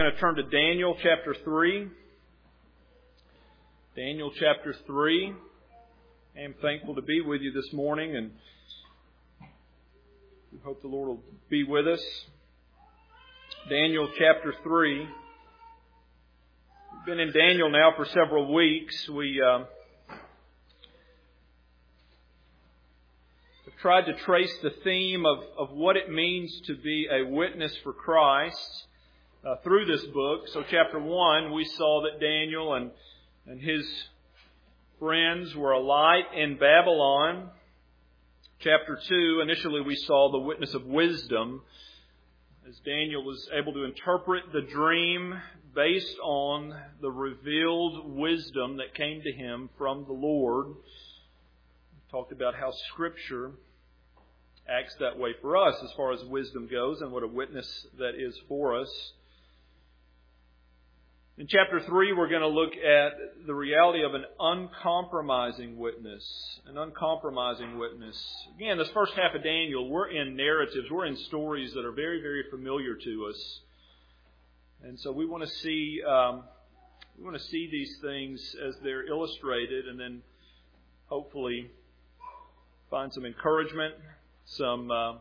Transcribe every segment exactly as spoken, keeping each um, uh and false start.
I'm going to turn to Daniel chapter three. Daniel chapter three. I am thankful to be with you this morning, and we hope the Lord will be with us. Daniel chapter three. We've been in Daniel now for several weeks. We uh, have tried to trace the theme of, of what it means to be a witness for Christ uh, through this book. So chapter one, we saw that Daniel and, and his friends were a light in Babylon. Chapter two, initially we saw the witness of wisdom, as Daniel was able to interpret the dream based on the revealed wisdom that came to him from the Lord. We talked about how Scripture acts that way for us as far as wisdom goes and what a witness that is for us. In chapter three, we're going to look at the reality of an uncompromising witness. An uncompromising witness. Again, this first half of Daniel, we're in narratives, we're in stories that are very, very familiar to us. And so we want to see, um, we want to see these things as they're illustrated, and then hopefully find some encouragement, some uh,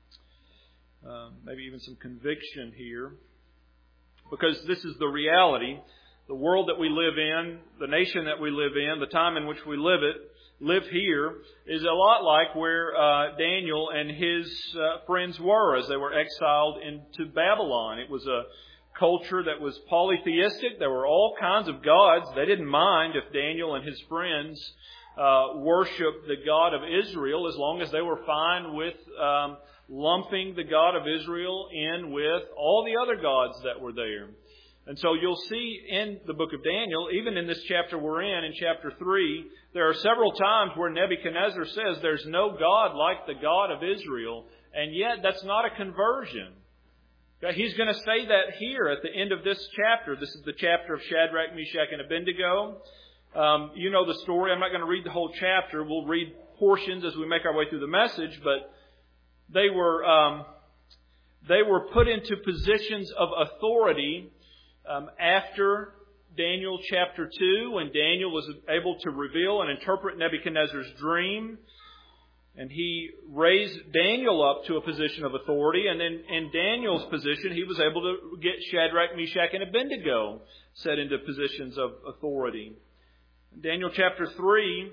uh, maybe even some conviction here. Because this is the reality. The world that we live in, the nation that we live in, the time in which we live it, live here, is a lot like where uh, Daniel and his uh, friends were as they were exiled into Babylon. It was a culture that was polytheistic. There were all kinds of gods. They didn't mind if Daniel and his friends uh, worshiped the God of Israel, as long as they were fine with um, lumping the God of Israel in with all the other gods that were there. And so you'll see in the book of Daniel, even in this chapter we're in, in chapter three, there are several times where Nebuchadnezzar says there's no God like the God of Israel. And yet that's not a conversion. He's going to say that here at the end of this chapter. This is the chapter of Shadrach, Meshach, and Abednego. Um, you know the story. I'm not going to read the whole chapter. We'll read portions as we make our way through the message, but They were um, they were put into positions of authority um, after Daniel chapter two, when Daniel was able to reveal and interpret Nebuchadnezzar's dream. And he raised Daniel up to a position of authority. And then in Daniel's position, he was able to get Shadrach, Meshach, and Abednego set into positions of authority. Daniel chapter three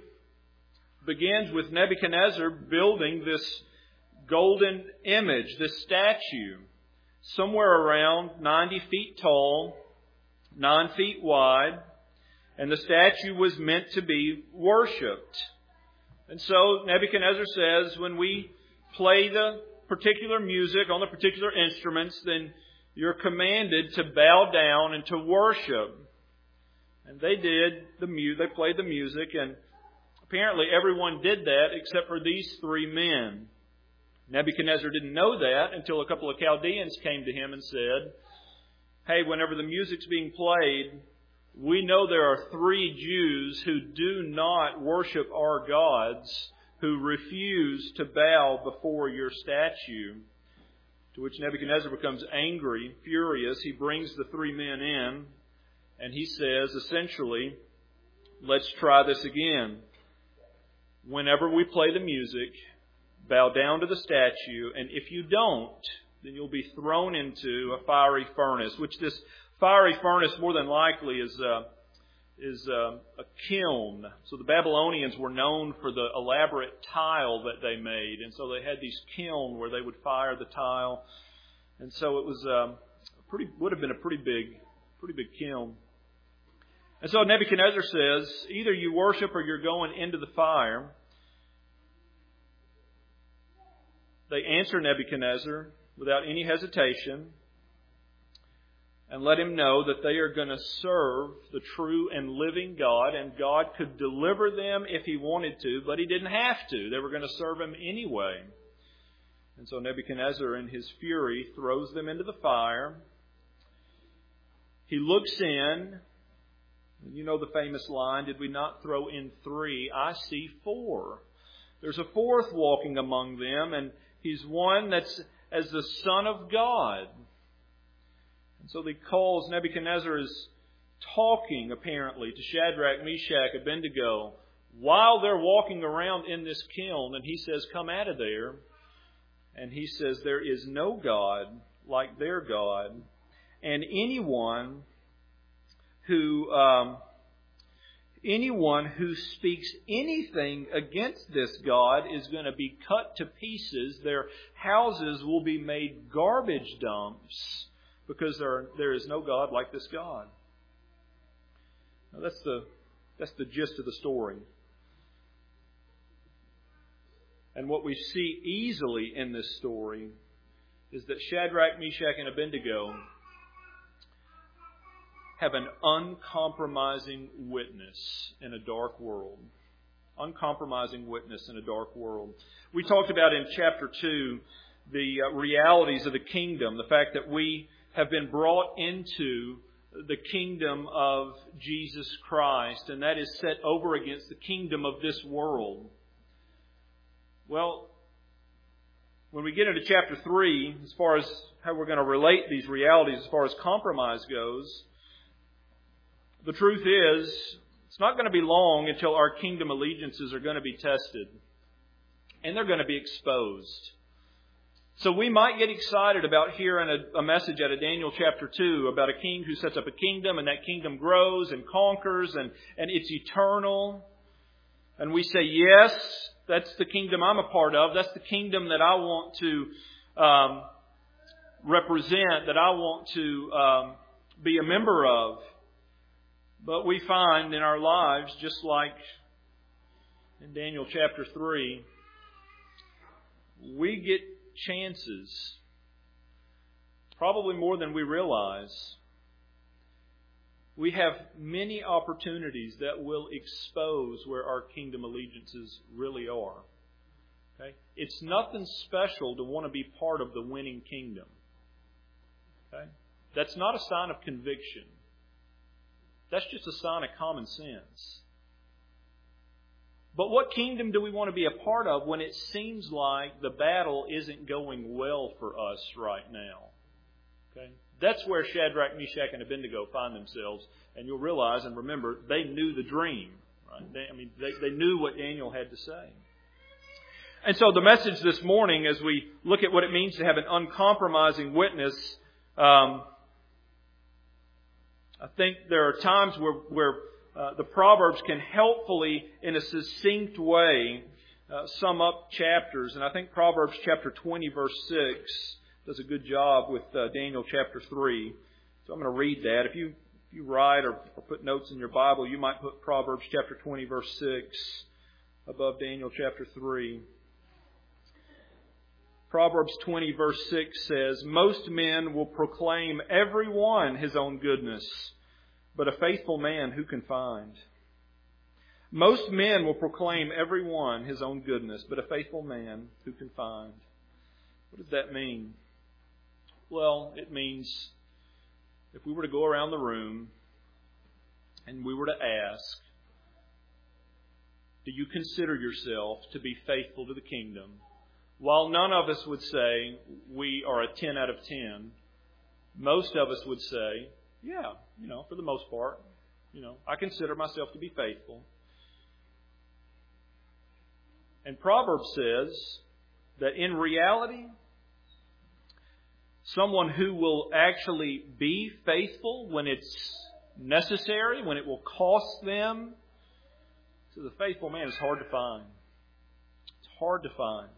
begins with Nebuchadnezzar building this golden image, this statue, somewhere around ninety feet tall, nine feet wide, and the statue was meant to be worshipped. And so Nebuchadnezzar says, when we play the particular music on the particular instruments, then you're commanded to bow down and to worship. And they did the mu- they played the music, and apparently everyone did that except for these three men. Nebuchadnezzar didn't know that until a couple of Chaldeans came to him and said, hey, whenever the music's being played, we know there are three Jews who do not worship our gods, who refuse to bow before your statue. To which Nebuchadnezzar becomes angry, furious. He brings the three men in, and he says, essentially, let's try this again. Whenever we play the music, bow down to the statue, and if you don't, then you'll be thrown into a fiery furnace, which this fiery furnace more than likely is uh, is uh, a kiln. So the Babylonians were known for the elaborate tile that they made, and so they had these kiln where they would fire the tile, and so it was um, pretty would have been a pretty big, pretty big kiln. And so Nebuchadnezzar says, either you worship or you're going into the fire. They answer Nebuchadnezzar without any hesitation and let him know that they are going to serve the true and living God, and God could deliver them if He wanted to, but He didn't have to. They were going to serve Him anyway. And so Nebuchadnezzar, in his fury, throws them into the fire. He looks in, and you know the famous line, did we not throw in three? I see four. There's a fourth walking among them, and he's one that's as the Son of God. So he calls, Nebuchadnezzar is talking apparently to Shadrach, Meshach, Abednego while they're walking around in this kiln, and he says, come out of there. And he says, there is no God like their God, and anyone who um, anyone who speaks anything against this God is going to be cut to pieces. Their houses will be made garbage dumps because there there is no God like this God. Now that's the that's the gist of the story. And what we see easily in this story is that Shadrach, Meshach, and Abednego have an uncompromising witness in a dark world. Uncompromising witness in a dark world. We talked about in chapter two the uh, realities of the kingdom, the fact that we have been brought into the kingdom of Jesus Christ, and that is set over against the kingdom of this world. Well, when we get into chapter three, as far as how we're going to relate these realities as far as compromise goes, the truth is, it's not going to be long until our kingdom allegiances are going to be tested. And they're going to be exposed. So we might get excited about hearing a, a message out of Daniel chapter two about a king who sets up a kingdom, and that kingdom grows and conquers, and, and it's eternal. And we say, yes, that's the kingdom I'm a part of. That's the kingdom that I want to um, represent, that I want to um, be a member of. But we find in our lives, just like in Daniel chapter three, we get chances, probably more than we realize. We have many opportunities that will expose where our kingdom allegiances really are. Okay? It's nothing special to want to be part of the winning kingdom. Okay? That's not a sign of conviction. That's just a sign of common sense. But what kingdom do we want to be a part of when it seems like the battle isn't going well for us right now? Okay? That's where Shadrach, Meshach, and Abednego find themselves. And you'll realize and remember, they knew the dream. Right? They, I mean, they, they knew what Daniel had to say. And so the message this morning, as we look at what it means to have an uncompromising witness, um, I think there are times where, where uh, the Proverbs can helpfully, in a succinct way, uh, sum up chapters. And I think Proverbs chapter twenty, verse six, does a good job with uh, Daniel chapter three. So I'm going to read that. If you if you write or, or put notes in your Bible, you might put Proverbs chapter twenty, verse six above Daniel chapter three. Proverbs twenty, verse six says, most men will proclaim every one his own goodness, but a faithful man who can find? Most men will proclaim every one his own goodness, but a faithful man who can find? What does that mean? Well, it means if we were to go around the room and we were to ask, do you consider yourself to be faithful to the kingdom? While none of us would say we are a ten out of ten, most of us would say, yeah, you know, for the most part, you know, I consider myself to be faithful. And Proverbs says that in reality, someone who will actually be faithful when it's necessary, when it will cost them, so the faithful man is hard to find. It's hard to find.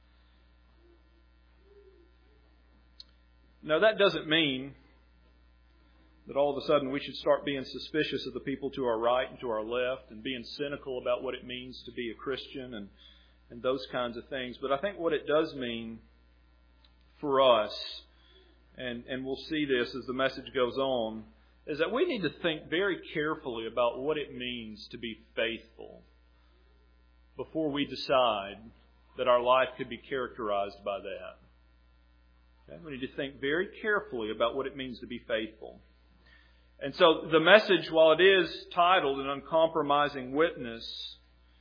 Now, that doesn't mean that all of a sudden we should start being suspicious of the people to our right and to our left and being cynical about what it means to be a Christian and, and those kinds of things. But I think what it does mean for us, and, and we'll see this as the message goes on, is that we need to think very carefully about what it means to be faithful before we decide that our life could be characterized by that. Okay? We need to think very carefully about what it means to be faithful. And so the message, while it is titled An Uncompromising Witness,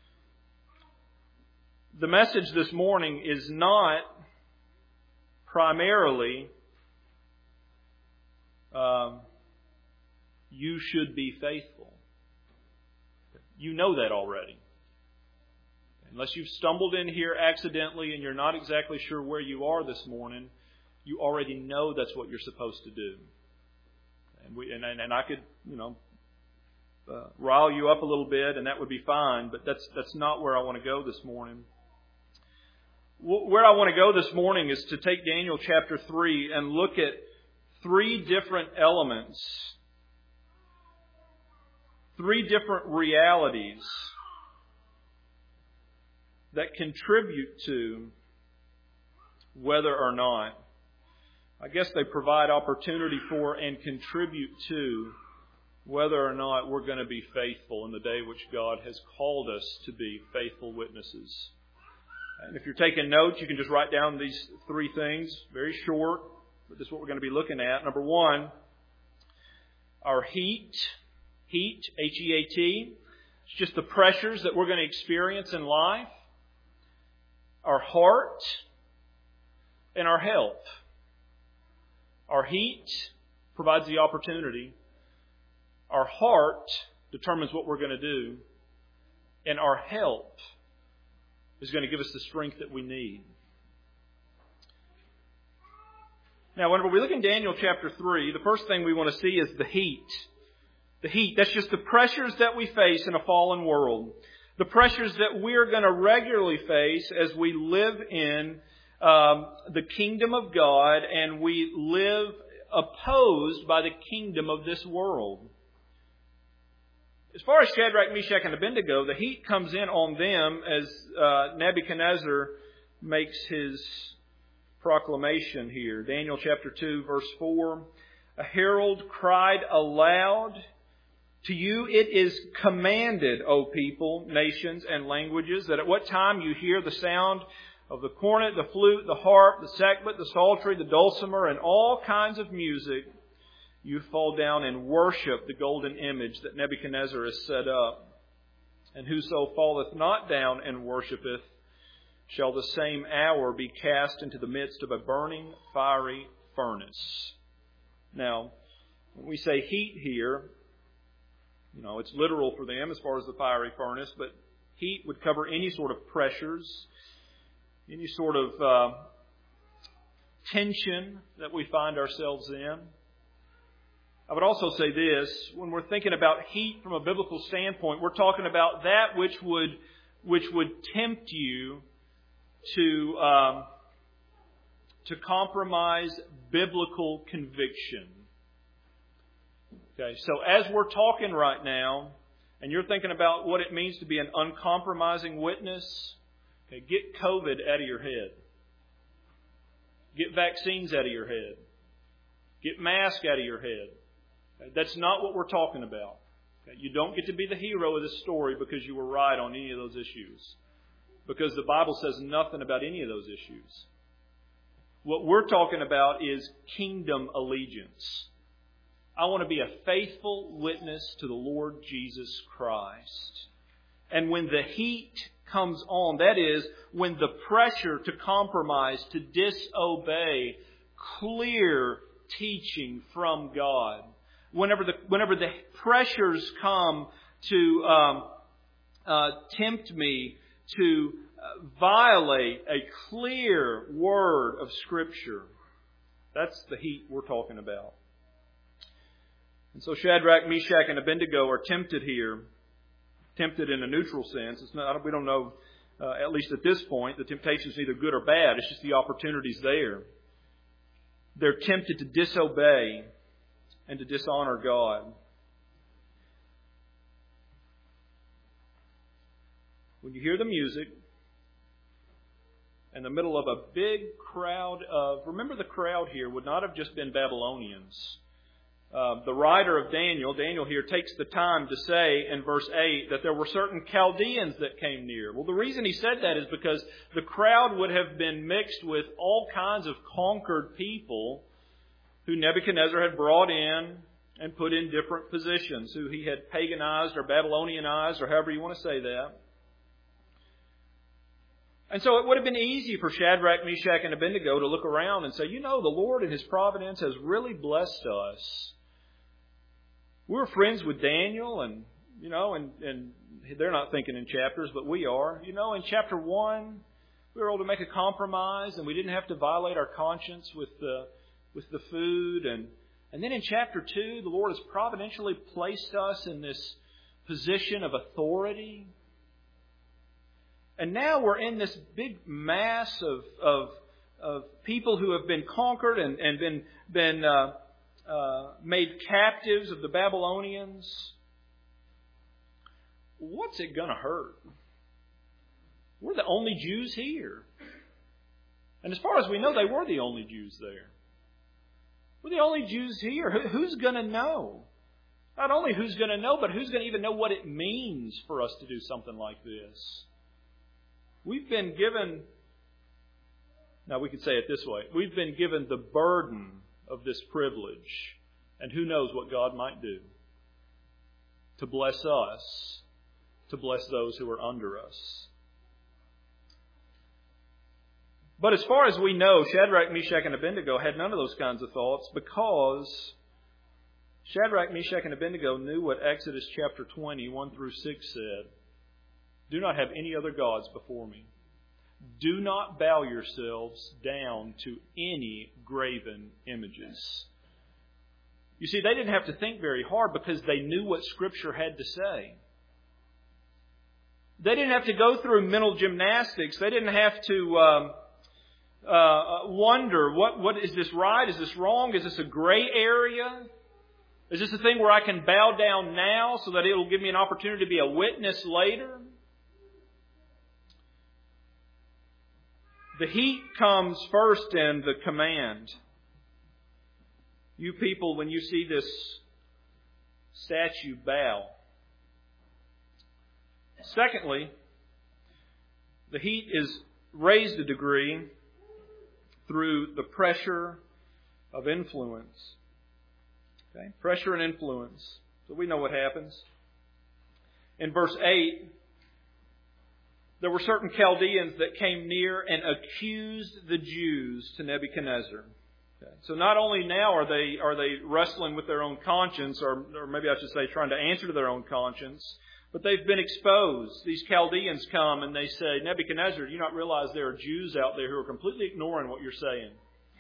the message this morning is not primarily um, you should be faithful. You know that already. Unless you've stumbled in here accidentally and you're not exactly sure where you are this morning, you already know that's what you're supposed to do. And we and, and I could, you know, uh, rile you up a little bit, and that would be fine. But that's that's not where I want to go this morning. Where I want to go this morning is to take Daniel chapter three and look at three different elements, three different realities that contribute to whether or not, I guess they provide opportunity for and contribute to whether or not we're going to be faithful in the day which God has called us to be faithful witnesses. And if you're taking notes, you can just write down these three things, very short, but this is what we're going to be looking at. Number one, our heat, heat, H E A T. It's just the pressures that we're going to experience in life. Our heart and our health. Our heat provides the opportunity. Our heart determines what we're going to do. And our health is going to give us the strength that we need. Now, whenever we look in Daniel chapter three, the first thing we want to see is the heat. The heat, that's just the pressures that we face in a fallen world. The pressures that we're going to regularly face as we live in um, the kingdom of God and we live opposed by the kingdom of this world. As far as Shadrach, Meshach, and Abednego, the heat comes in on them as uh, Nebuchadnezzar makes his proclamation here. Daniel chapter two, verse four. A herald cried aloud, "To you it is commanded, O people, nations, and languages, that at what time you hear the sound of the cornet, the flute, the harp, the sackbut, the psaltery, the dulcimer, and all kinds of music, you fall down and worship the golden image that Nebuchadnezzar has set up. And whoso falleth not down and worshipeth shall the same hour be cast into the midst of a burning fiery furnace." Now, when we say heat here, you know, it's literal for them as far as the fiery furnace, but heat would cover any sort of pressures, any sort of uh, tension that we find ourselves in. I would also say this, when we're thinking about heat from a biblical standpoint, we're talking about that which would which would tempt you to um, to compromise biblical conviction. Okay, so as we're talking right now, and you're thinking about what it means to be an uncompromising witness, okay, get COVID out of your head. Get vaccines out of your head. Get masks out of your head. Okay, that's not what we're talking about. Okay, you don't get to be the hero of this story because you were right on any of those issues. Because the Bible says nothing about any of those issues. What we're talking about is kingdom allegiance. I want to be a faithful witness to the Lord Jesus Christ. And when the heat comes on, that is, when the pressure to compromise, to disobey clear teaching from God, whenever the whenever the pressures come to um, uh, tempt me to uh, violate a clear word of Scripture, that's the heat we're talking about. And so Shadrach, Meshach, and Abednego are tempted here. Tempted in a neutral sense. It's not, we don't know, uh, at least at this point, the temptation is either good or bad. It's just the opportunities there. They're tempted to disobey and to dishonor God. When you hear the music, in the middle of a big crowd of... Remember, the crowd here would not have just been Babylonians. Uh, the writer of Daniel, Daniel here, takes the time to say in verse eight that there were certain Chaldeans that came near. Well, the reason he said that is because the crowd would have been mixed with all kinds of conquered people who Nebuchadnezzar had brought in and put in different positions, who he had paganized or Babylonianized, or however you want to say that. And so it would have been easy for Shadrach, Meshach, and Abednego to look around and say, you know, the Lord in His providence has really blessed us. We're friends with Daniel, and, you know, and, and they're not thinking in chapters, but we are. You know, in chapter one, we were able to make a compromise, and we didn't have to violate our conscience with the, with the food. And, and then in chapter two, the Lord has providentially placed us in this position of authority. And now we're in this big mass of of, of people who have been conquered and, and been been uh, uh, made captives of the Babylonians. What's it going to hurt? We're the only Jews here. And as far as we know, they were the only Jews there. We're the only Jews here. Who's going to know? Not only who's going to know, but who's going to even know what it means for us to do something like this? We've been given, now we could say it this way, we've been given the burden of this privilege, and who knows what God might do to bless us, to bless those who are under us. But as far as we know, Shadrach, Meshach, and Abednego had none of those kinds of thoughts, because Shadrach, Meshach, and Abednego knew what Exodus chapter twenty, one through six said. Do not have any other gods before me. Do not bow yourselves down to any graven images. You see, they didn't have to think very hard because they knew what Scripture had to say. They didn't have to go through mental gymnastics. They didn't have to um, uh, wonder, what, what is this right? Is this wrong? Is this a gray area? Is this a thing where I can bow down now so that it will give me an opportunity to be a witness later? The heat comes first in the command. You people, when you see this statue, bow. Secondly, the heat is raised a degree through the pressure of influence. Okay? Pressure and influence. So we know what happens. In verse eight, there were certain Chaldeans that came near and accused the Jews to Nebuchadnezzar. Okay. So not only now are they are they wrestling with their own conscience, or, or maybe I should say trying to answer to their own conscience, but they've been exposed. These Chaldeans come and they say, Nebuchadnezzar, do you not realize there are Jews out there who are completely ignoring what you're saying?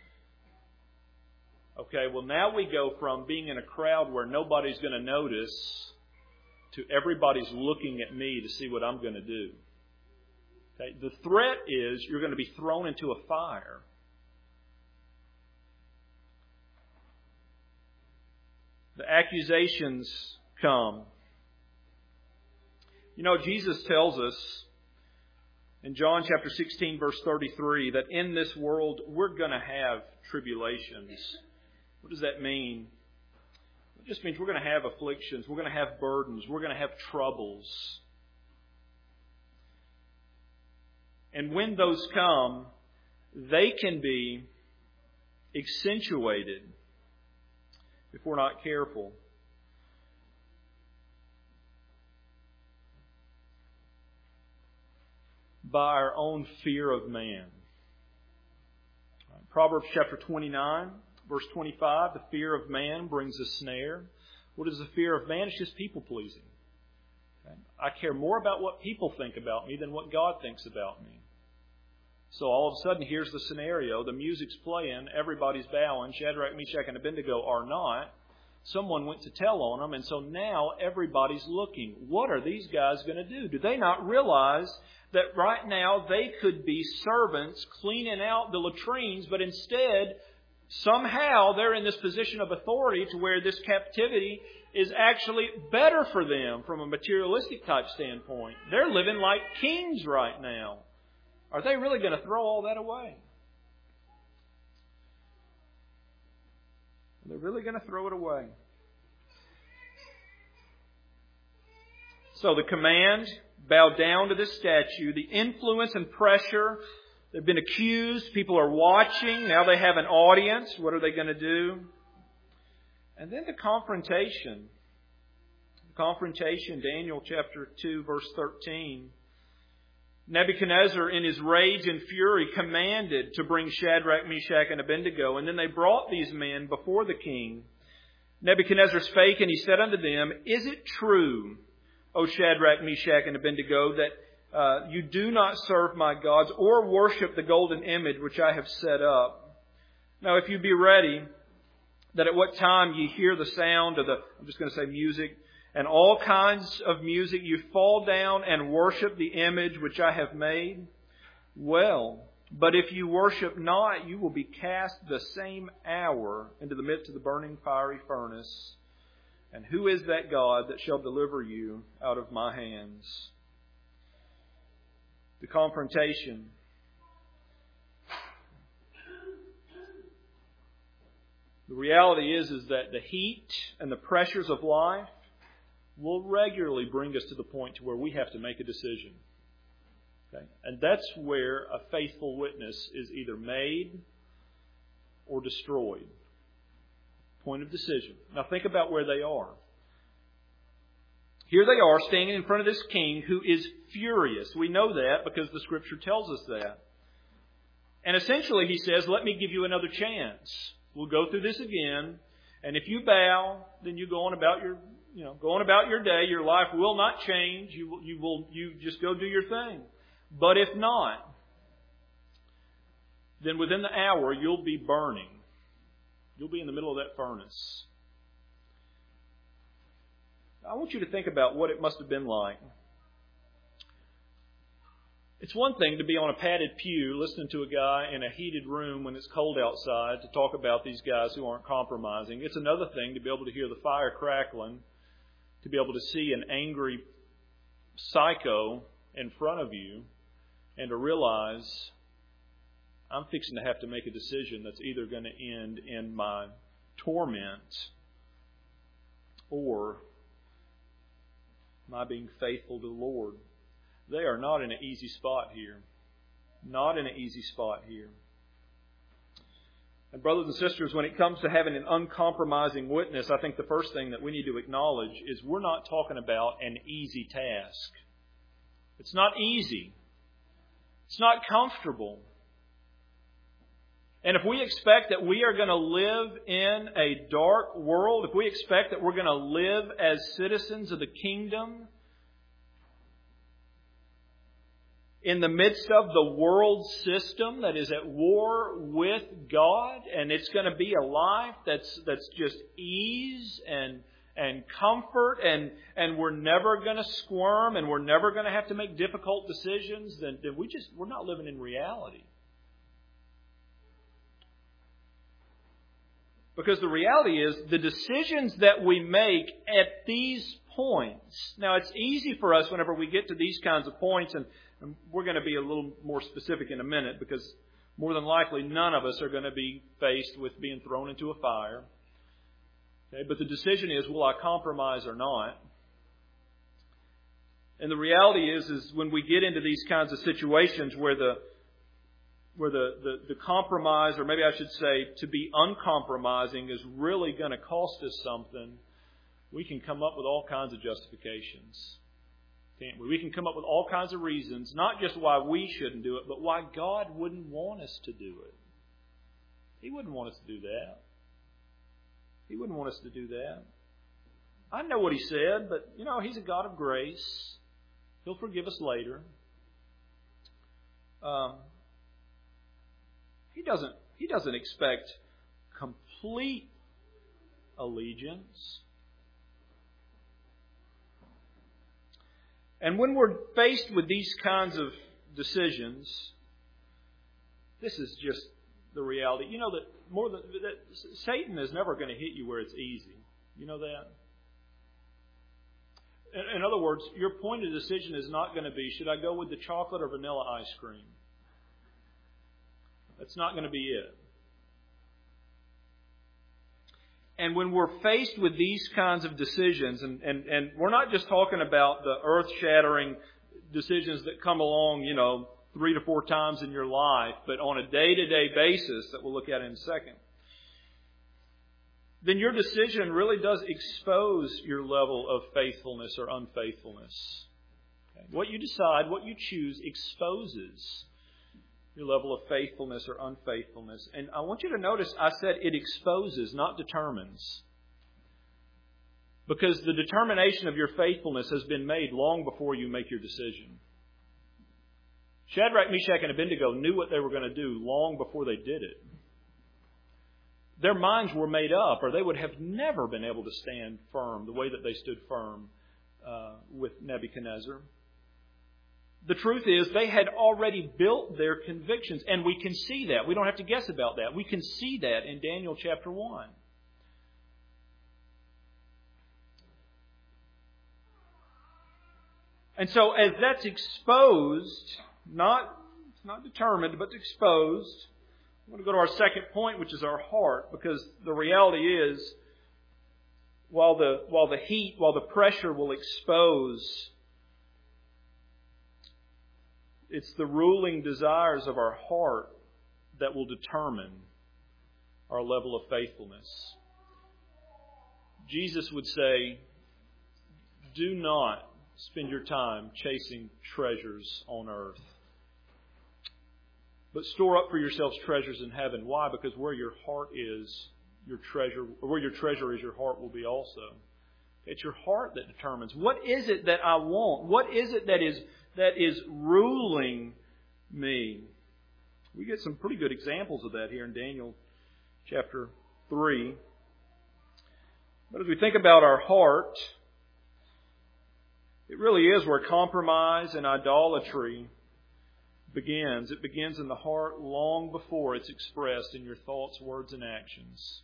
Okay, well now we go from being in a crowd where nobody's going to notice to everybody's looking at me to see what I'm going to do. Okay, the threat is you're going to be thrown into a fire. The accusations come. You know, Jesus tells us in John chapter sixteen, verse thirty-three, that in this world we're going to have tribulations. What does that mean? It just means we're going to have afflictions. We're going to have burdens. We're going to have troubles. And when those come, they can be accentuated if we're not careful. By our own fear of man. Proverbs chapter twenty-nine, verse twenty-five, the fear of man brings a snare. What is the fear of man? It's just people pleasing. Okay? I care more about what people think about me than what God thinks about me. So all of a sudden, here's the scenario. The music's playing. Everybody's bowing. Shadrach, Meshach, and Abednego are not. Someone went to tell on them. And so now everybody's looking. What are these guys going to do? Do they not realize that right now they could be servants cleaning out the latrines, but instead, somehow they're in this position of authority to where this captivity is actually better for them from a materialistic type standpoint. They're living like kings right now. Are they really going to throw all that away? They're really going to throw it away. So the command, bow down to this statue. The influence and pressure, they've been accused. People are watching. Now they have an audience. What are they going to do? And then the confrontation. The confrontation, Daniel chapter two, verse thirteen. Nebuchadnezzar, in his rage and fury, commanded to bring Shadrach, Meshach, and Abednego. And then they brought these men before the king. Nebuchadnezzar spake, and he said unto them, Is it true, O Shadrach, Meshach, and Abednego, that uh, you do not serve my gods or worship the golden image which I have set up? Now, if you be ready, that at what time ye hear the sound of the, I'm just going to say music, and all kinds of music, you fall down and worship the image which I have made? Well, but if you worship not, you will be cast the same hour into the midst of the burning fiery furnace. And who is that God that shall deliver you out of my hands? The confrontation. The reality is, is that the heat and the pressures of life will regularly bring us to the point to where we have to make a decision. Okay? And that's where a faithful witness is either made or destroyed. Point of decision. Now think about where they are. Here they are standing in front of this king who is furious. We know that because the Scripture tells us that. And essentially he says, let me give you another chance. We'll go through this again. And if you bow, then you go on about your You know, go on about your day. Your life will not change. You will, you will, you just go do your thing. But if not, then within the hour you'll be burning. You'll be in the middle of that furnace. I want you to think about what it must have been like. It's one thing to be on a padded pew listening to a guy in a heated room when it's cold outside to talk about these guys who aren't compromising. It's another thing to be able to hear the fire crackling, to be able to see an angry psycho in front of you, and to realize I'm fixing to have to make a decision that's either going to end in my torment or my being faithful to the Lord. They are not in an easy spot here. Not in an easy spot here. And brothers and sisters, when it comes to having an uncompromising witness, I think the first thing that we need to acknowledge is we're not talking about an easy task. It's not easy. It's not comfortable. And if we expect that we are going to live in a dark world, if we expect that we're going to live as citizens of the kingdom, in the midst of the world system that is at war with God, and it's going to be a life that's that's just ease and and comfort, and and we're never going to squirm, and we're never going to have to make difficult decisions, then, then we just we're not living in reality. Because the reality is the decisions that we make at these points. Now, it's easy for us whenever we get to these kinds of points, and And we're going to be a little more specific in a minute because more than likely none of us are going to be faced with being thrown into a fire. Okay? But the decision is, will I compromise or not? And the reality is, is when we get into these kinds of situations where the where the, the, the compromise, or maybe I should say to be uncompromising, is really going to cost us something, we can come up with all kinds of justifications. Can't we? We can come up with all kinds of reasons, not just why we shouldn't do it, but why God wouldn't want us to do it. He wouldn't want us to do that. He wouldn't want us to do that. I know what He said, but, you know, He's a God of grace. He'll forgive us later. Um, he doesn't, He doesn't expect complete allegiance. And when we're faced with these kinds of decisions, this is just the reality. You know that more than that, Satan is never going to hit you where it's easy. You know that? In, in other words, your point of decision is not going to be, should I go with the chocolate or vanilla ice cream? That's not going to be it. And when we're faced with these kinds of decisions, and, and, and we're not just talking about the earth-shattering decisions that come along, you know, three to four times in your life, but on a day-to-day basis that we'll look at in a second, then your decision really does expose your level of faithfulness or unfaithfulness. Okay? What you decide, what you choose, exposes your level of faithfulness or unfaithfulness. And I want you to notice I said it exposes, not determines. Because the determination of your faithfulness has been made long before you make your decision. Shadrach, Meshach, and Abednego knew what they were going to do long before they did it. Their minds were made up, or they would have never been able to stand firm the way that they stood firm uh, with Nebuchadnezzar. The truth is, they had already built their convictions, and we can see that. We don't have to guess about that. We can see that in Daniel chapter one. And so as that's exposed, not, not determined, but exposed, I'm going to go to our second point, which is our heart, because the reality is, while the, while the heat, while the pressure will expose, it's the ruling desires of our heart that will determine our level of faithfulness. Jesus would say, do not spend your time chasing treasures on earth, but store up for yourselves treasures in heaven. Why? Because where your heart is, your treasure, or where your treasure is, your heart will be also. It's your heart that determines. What is it that I want? What is it that is that is ruling me? We get some pretty good examples of that here in Daniel chapter three. But as we think about our heart, it really is where compromise and idolatry begins. It begins in the heart long before it's expressed in your thoughts, words, and actions.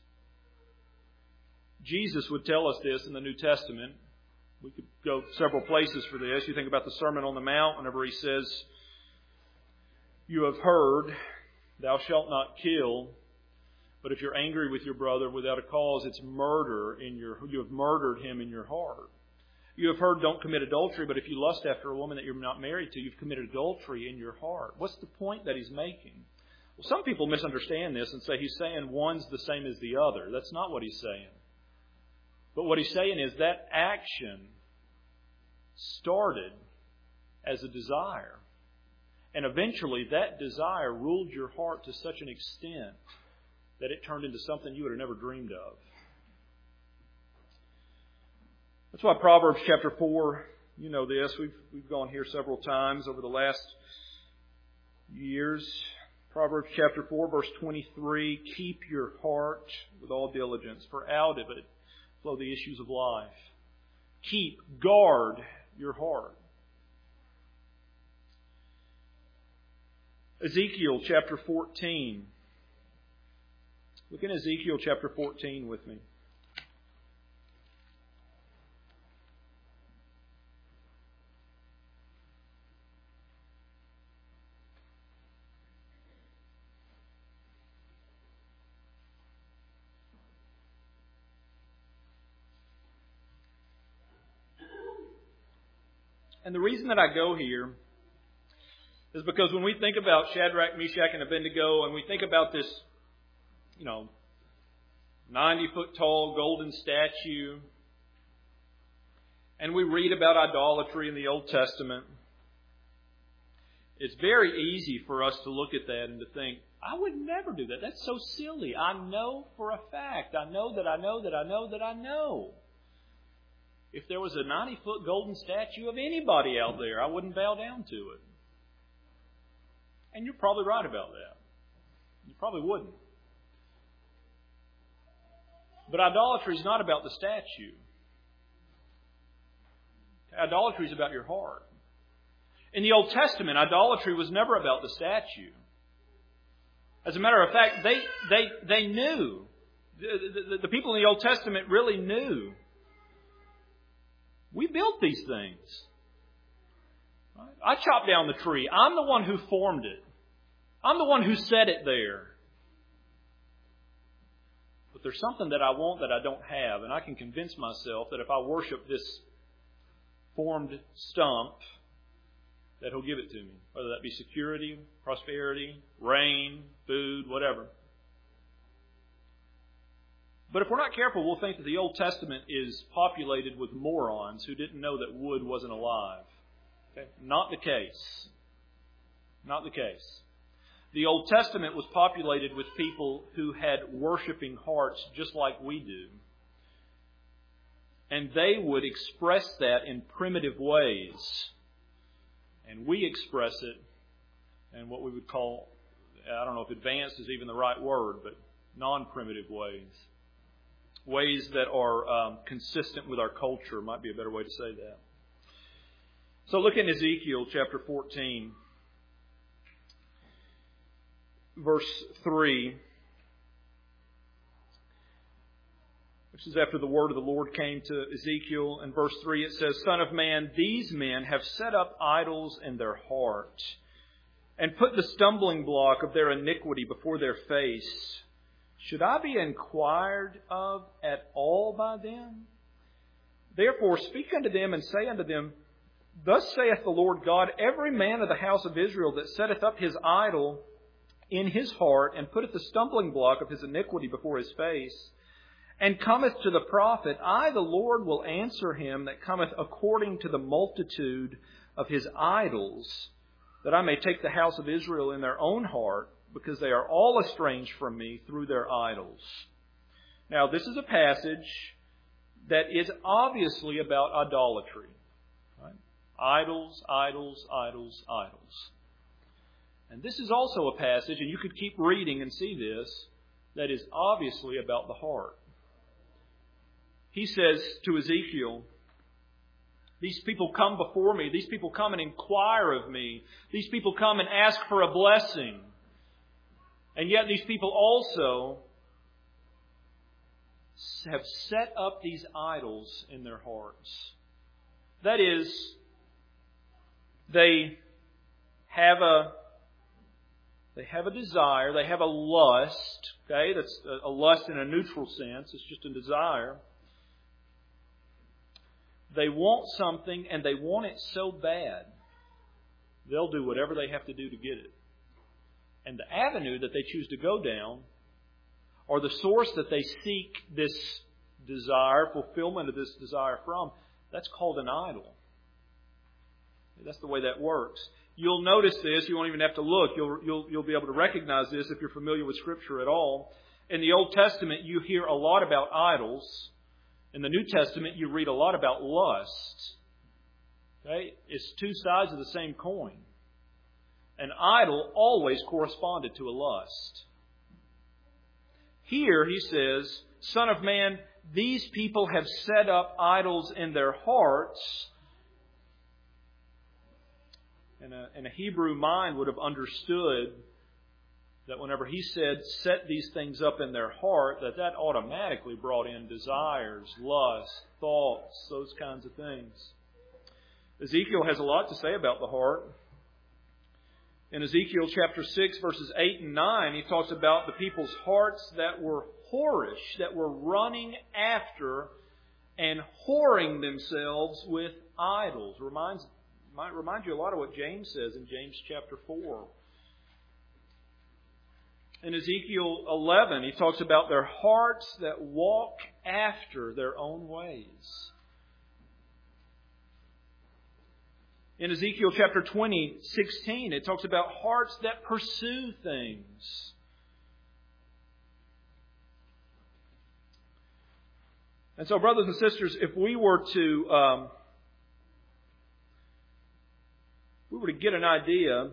Jesus would tell us this in the New Testament. We could go several places for this. You think about the Sermon on the Mount whenever He says, you have heard, thou shalt not kill. But if you're angry with your brother without a cause, it's murder in your, you have murdered him in your heart. You have heard, don't commit adultery, but if you lust after a woman that you're not married to, you've committed adultery in your heart. What's the point that He's making? Well, some people misunderstand this and say He's saying one's the same as the other. That's not what He's saying. But what He's saying is that action started as a desire. And eventually that desire ruled your heart to such an extent that it turned into something you would have never dreamed of. That's why Proverbs chapter four, you know this, we've we've gone here several times over the last years. Proverbs chapter four, verse twenty-three, keep your heart with all diligence, for out of it flow the issues of life. Keep, guard your heart. Ezekiel chapter fourteen. Look in Ezekiel chapter fourteen with me. And the reason that I go here is because when we think about Shadrach, Meshach, and Abednego, and we think about this, you know, ninety-foot tall golden statue, and we read about idolatry in the Old Testament, it's very easy for us to look at that and to think, I would never do that. That's so silly. I know for a fact. I know that I know that I know that I know. If there was a ninety-foot golden statue of anybody out there, I wouldn't bow down to it. And you're probably right about that. You probably wouldn't. But idolatry is not about the statue. Idolatry is about your heart. In the Old Testament, idolatry was never about the statue. As a matter of fact, they they they knew. The, the, the people in the Old Testament really knew. We built these things. I chopped down the tree. I'm the one who formed it. I'm the one who set it there. But there's something that I want that I don't have, and I can convince myself that if I worship this formed stump, that He'll give it to me. Whether that be security, prosperity, rain, food, whatever. But if we're not careful, we'll think that the Old Testament is populated with morons who didn't know that wood wasn't alive. Okay? Not the case. Not the case. The Old Testament was populated with people who had worshiping hearts just like we do. And they would express that in primitive ways. And we express it in what we would call, I don't know if advanced is even the right word, but non-primitive ways. Ways that are um, consistent with our culture might be a better way to say that. So look in Ezekiel chapter fourteen, verse three. Which is after the word of the Lord came to Ezekiel. In verse three it says, Son of man, these men have set up idols in their heart, and put the stumbling block of their iniquity before their face. Should I be inquired of at all by them? Therefore speak unto them, and say unto them, Thus saith the Lord God, Every man of the house of Israel that setteth up his idol in his heart, and putteth the stumbling block of his iniquity before his face, and cometh to the prophet, I, the Lord, will answer him that cometh according to the multitude of his idols, that I may take the house of Israel in their own heart, because they are all estranged from me through their idols. Now, this is a passage that is obviously about idolatry. Right? Idols, idols, idols, idols. And this is also a passage, and you could keep reading and see this, that is obviously about the heart. He says to Ezekiel, these people come before me. These people come and inquire of me. These people come and ask for a blessing. And yet these people also have set up these idols in their hearts. That is, they have a they have a desire, they have a lust. Okay, that's a lust in a neutral sense. It's just a desire. They want something, and they want it so bad, they'll do whatever they have to do to get it. And the avenue that they choose to go down, or the source that they seek this desire, fulfillment of this desire from, that's called an idol. That's the way that works. You'll notice this. You won't even have to look. You'll, you'll, you'll be able to recognize this if you're familiar with Scripture at all. In the Old Testament, you hear a lot about idols. In the New Testament, you read a lot about lust. Okay? It's two sides of the same coin. An idol always corresponded to a lust. Here he says, Son of man, these people have set up idols in their hearts. And a, and a Hebrew mind would have understood that whenever he said, set these things up in their heart, that that automatically brought in desires, lust, thoughts, those kinds of things. Ezekiel has a lot to say about the heart. In Ezekiel chapter six, verses eight and nine, he talks about the people's hearts that were whorish, that were running after and whoring themselves with idols. Reminds, might remind you a lot of what James says in James chapter four. In Ezekiel eleven, he talks about their hearts that walk after their own ways. In Ezekiel chapter twenty, sixteen, it talks about hearts that pursue things. And so, brothers and sisters, if we were to um, if we were to get an idea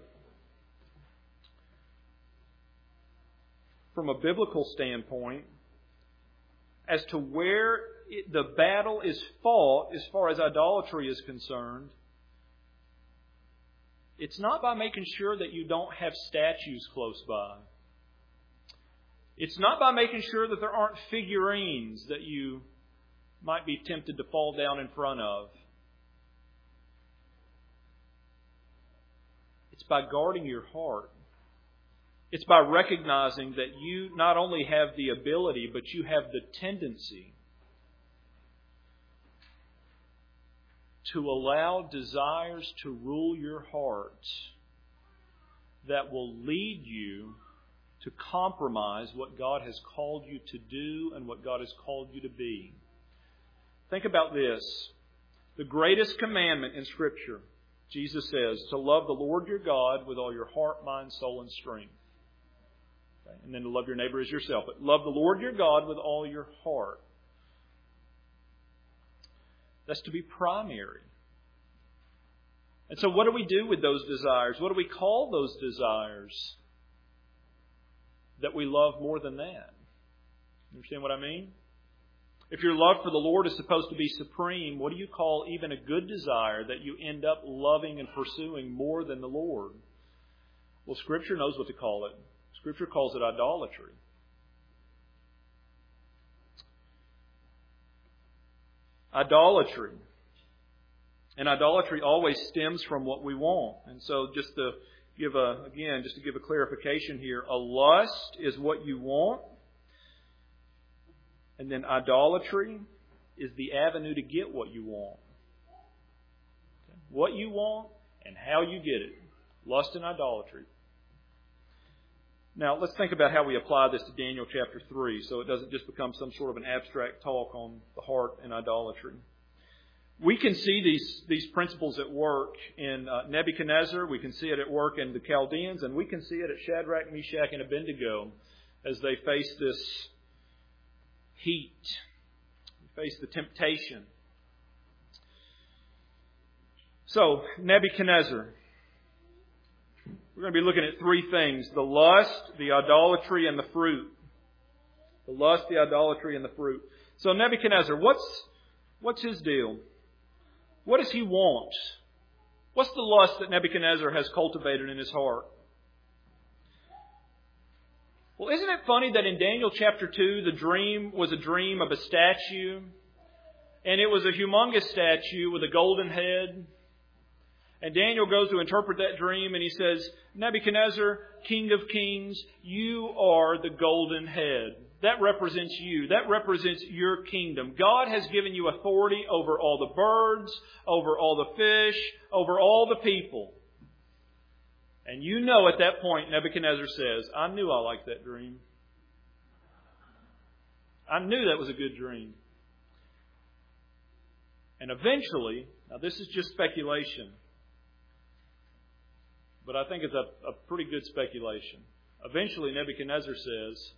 from a biblical standpoint as to where it, the battle is fought as far as idolatry is concerned, it's not by making sure that you don't have statues close by. It's not by making sure that there aren't figurines that you might be tempted to fall down in front of. It's by guarding your heart. It's by recognizing that you not only have the ability, but you have the tendency to allow desires to rule your heart that will lead you to compromise what God has called you to do and what God has called you to be. Think about this. The greatest commandment in Scripture Jesus says, to love the Lord your God with all your heart, mind, soul, and strength. Okay? And then to love your neighbor as yourself. But love the Lord your God with all your heart. That's to be primary. And so what do we do with those desires? What do we call those desires that we love more than that? You understand what I mean? If your love for the Lord is supposed to be supreme, what do you call even a good desire that you end up loving and pursuing more than the Lord? Well, Scripture knows what to call it. Scripture calls it idolatry. Idolatry. And idolatry always stems from what we want. And so just to give a, again, just to give a clarification here, a lust is what you want. And then idolatry is the avenue to get what you want. Okay? What you want and how you get it. Lust and idolatry. Now, let's think about how we apply this to Daniel chapter three, so it doesn't just become some sort of an abstract talk on the heart and idolatry. We can see these, these principles at work in uh, Nebuchadnezzar. We can see it at work in the Chaldeans, and we can see it at Shadrach, Meshach, and Abednego as they face this heat, face the temptation. So, Nebuchadnezzar. We're going to be looking at three things. The lust, the idolatry, and the fruit. The lust, the idolatry, and the fruit. So Nebuchadnezzar, what's, what's his deal? What does he want? What's the lust that Nebuchadnezzar has cultivated in his heart? Well, isn't it funny that in Daniel chapter two, the dream was a dream of a statue? And it was a humongous statue with a golden head. And Daniel goes to interpret that dream and he says, Nebuchadnezzar, King of Kings, you are the golden head. That represents you. That represents your kingdom. God has given you authority over all the birds, over all the fish, over all the people. And you know at that point, Nebuchadnezzar says, I knew I liked that dream. I knew that was a good dream. And eventually, now this is just speculation, but I think it's a, a pretty good speculation. Eventually, Nebuchadnezzar says,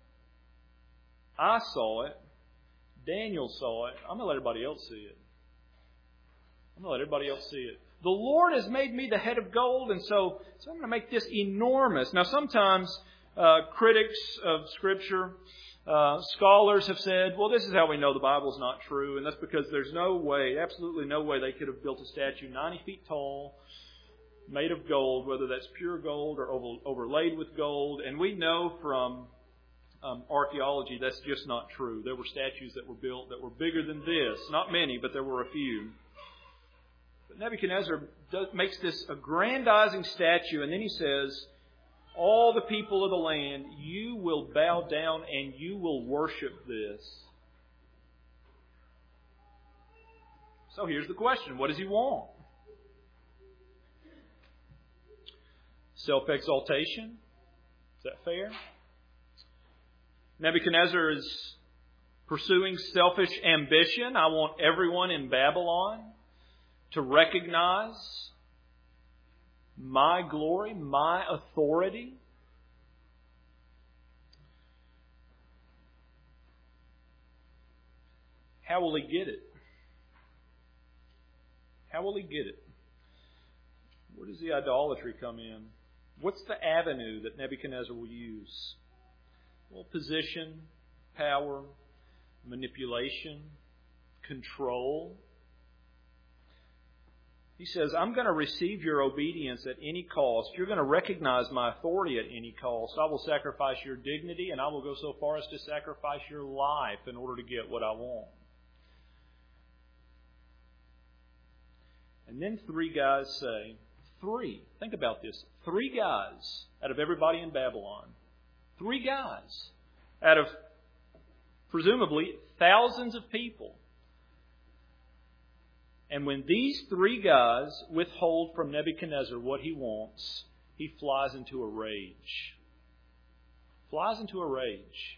I saw it. Daniel saw it. I'm going to let everybody else see it. I'm going to let everybody else see it. The Lord has made me the head of gold, and so, so I'm going to make this enormous. Now, sometimes uh, critics of Scripture, uh, scholars have said, well, this is how we know the Bible's not true, and that's because there's no way, absolutely no way they could have built a statue ninety feet tall, made of gold, whether that's pure gold or over, overlaid with gold. And we know from um, archaeology that's just not true. There were statues that were built that were bigger than this. Not many, but there were a few. But Nebuchadnezzar does, makes this aggrandizing statue, and then he says, all the people of the land, you will bow down and you will worship this. So here's the question. What does he want? Self-exaltation? Is that fair? Nebuchadnezzar is pursuing selfish ambition. I want everyone in Babylon to recognize my glory, my authority. How will he get it? How will he get it? Where does the idolatry come in? What's the avenue that Nebuchadnezzar will use? Well, position, power, manipulation, control. He says, I'm going to receive your obedience at any cost. You're going to recognize my authority at any cost. I will sacrifice your dignity, and I will go so far as to sacrifice your life in order to get what I want. And then three guys say, three, think about this, three guys out of everybody in Babylon, three guys out of presumably thousands of people. And when these three guys withhold from Nebuchadnezzar what he wants, he flies into a rage. Flies into a rage.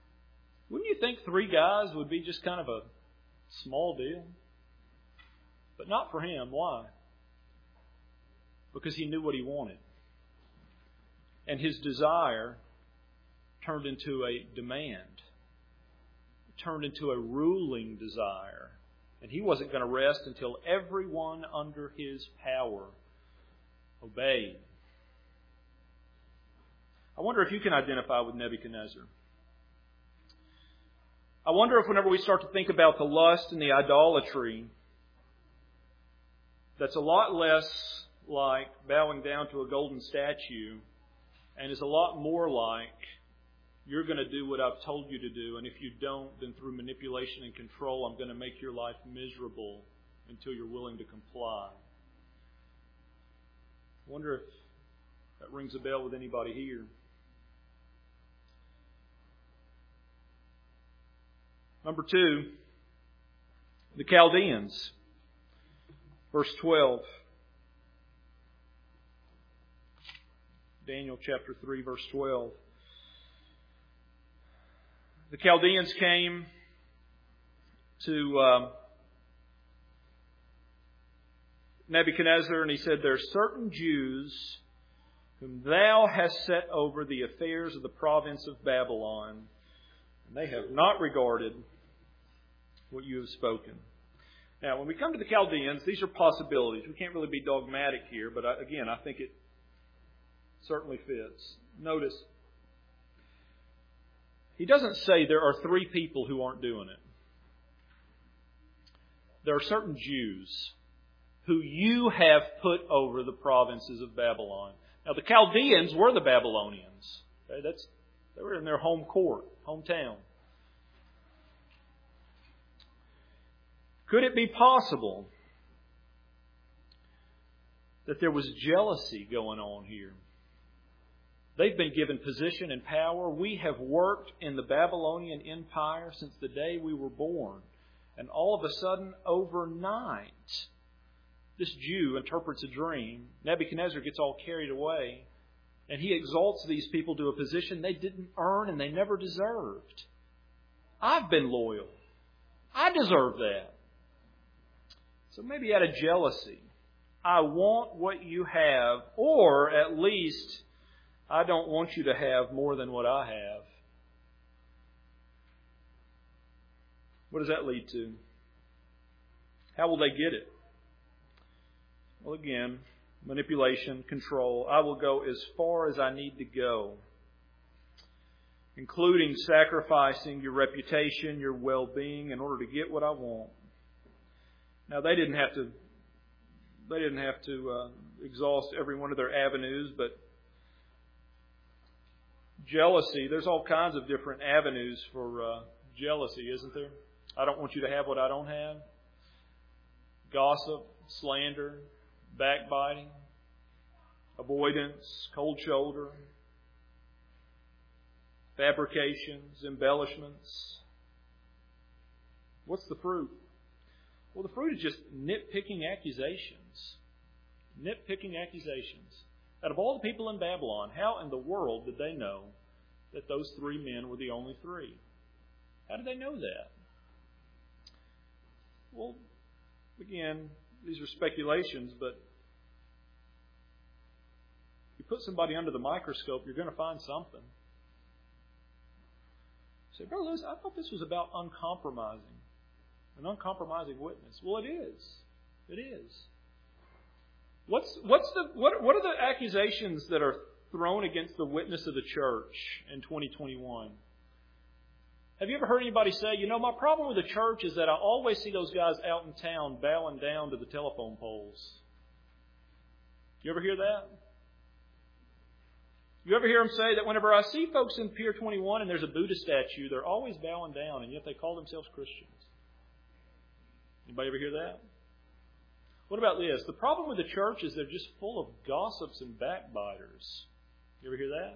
Wouldn't you think three guys would be just kind of a small deal? But not for him. Why? Because he knew what he wanted. And his desire turned into a demand. It turned into a ruling desire. And he wasn't going to rest until everyone under his power obeyed. I wonder if you can identify with Nebuchadnezzar. I wonder if whenever we start to think about the lust and the idolatry, that's a lot less like bowing down to a golden statue and is a lot more like you're going to do what I've told you to do, and if you don't, then through manipulation and control, I'm going to make your life miserable until you're willing to comply. I wonder if that rings a bell with anybody here. Number two, the Chaldeans. Verse twelve. Daniel chapter three, verse twelve. The Chaldeans came to um, Nebuchadnezzar, and he said, "There are certain Jews whom thou hast set over the affairs of the province of Babylon, and they have not regarded what you have spoken." Now, when we come to the Chaldeans, these are possibilities. We can't really be dogmatic here, but I, again, I think it certainly fits. Notice, he doesn't say there are three people who aren't doing it. There are certain Jews who you have put over the provinces of Babylon. Now, the Chaldeans were the Babylonians. Okay, that's they were in their home court, hometown. Could it be possible that there was jealousy going on here? They've been given position and power. We have worked in the Babylonian Empire since the day we were born. And all of a sudden, overnight, this Jew interprets a dream. Nebuchadnezzar gets all carried away. And he exalts these people to a position they didn't earn and they never deserved. I've been loyal. I deserve that. So maybe out of jealousy, I want what you have, or at least I don't want you to have more than what I have. What does that lead to? How will they get it? Well, again, manipulation, control. I will go as far as I need to go, including sacrificing your reputation, your well-being in order to get what I want. Now, they didn't have to they didn't have to uh, exhaust every one of their avenues, but jealousy, there's all kinds of different avenues for uh, jealousy, isn't there? I don't want you to have what I don't have. Gossip, slander, backbiting, avoidance, cold shoulder, fabrications, embellishments. What's the fruit? Well, the fruit is just nitpicking accusations. Nitpicking accusations. Out of all the people in Babylon, how in the world did they know that those three men were the only three? How did they know that? Well, again, these are speculations, but you put somebody under the microscope, you're going to find something. You say, Brother Lewis, I thought this was about uncompromising. An uncompromising witness. Well, it is. It is. What's what's the what what are the accusations that are thrown against the witness of the church in twenty twenty-one? Have you ever heard anybody say, you know, my problem with the church is that I always see those guys out in town bowing down to the telephone poles? You ever hear that? You ever hear them say that whenever I see folks in Pier twenty-one and there's a Buddha statue, they're always bowing down, and yet they call themselves Christians? Anybody ever hear that? What about this? The problem with the church is they're just full of gossips and backbiters. You ever hear that?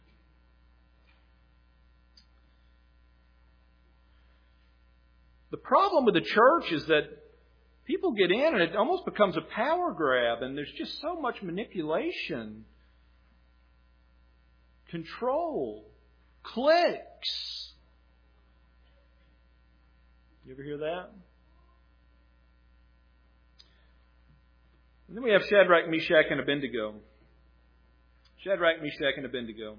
The problem with the church is that people get in and it almost becomes a power grab, and there's just so much manipulation, control, clicks. You ever hear that? And then we have Shadrach, Meshach, and Abednego. Shadrach, Meshach, and Abednego.